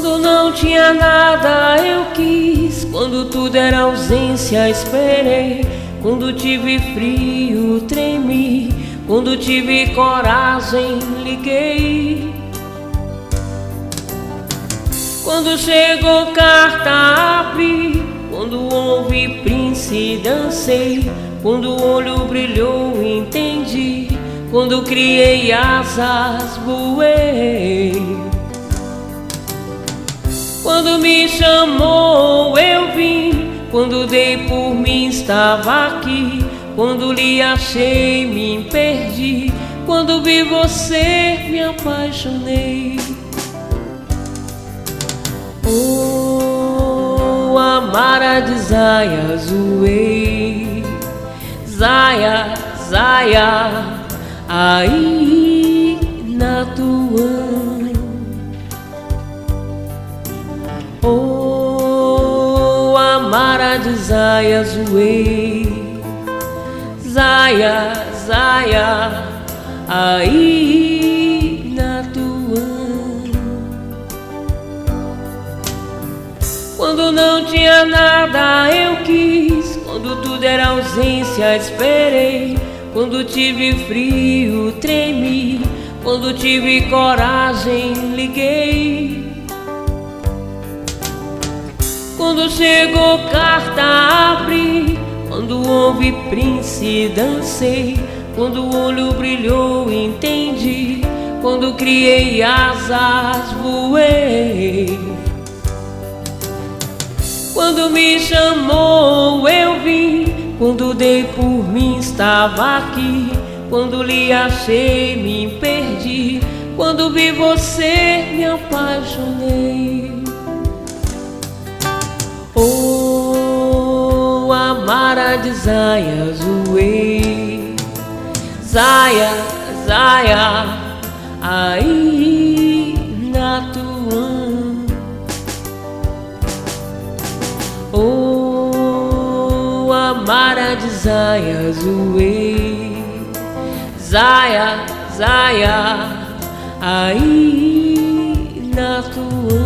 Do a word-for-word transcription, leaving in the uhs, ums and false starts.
Quando não tinha nada eu quis, quando tudo era ausência esperei, quando tive frio tremi, quando tive coragem liguei. Quando chegou carta abri, quando ouvi Prince dancei, quando o olho brilhou entendi, quando criei asas voei. Quando me chamou eu vim, quando dei por mim estava aqui, quando lhe achei me perdi, quando vi você me apaixonei. Oh, amara de Zaya zoei, Zaya, Zaya, aí na tua. Oh, amara de Zaya zoei, Zaya, Zaya, aí na tua. Quando não tinha nada eu quis, quando tudo era ausência esperei, quando tive frio tremi, quando tive coragem liguei. Quando chegou carta abri, quando ouvi Prince dancei, quando o olho brilhou entendi, quando criei asas voei. Quando me chamou eu vim, quando dei por mim estava aqui, quando lhe achei me perdi, quando vi você me apaixonei. Oh, amara de Zaya zoei, Zaya, Zaya, aí na tua. Oh, amara de Zaya zoei, Zaya, Zaya, aí na tua.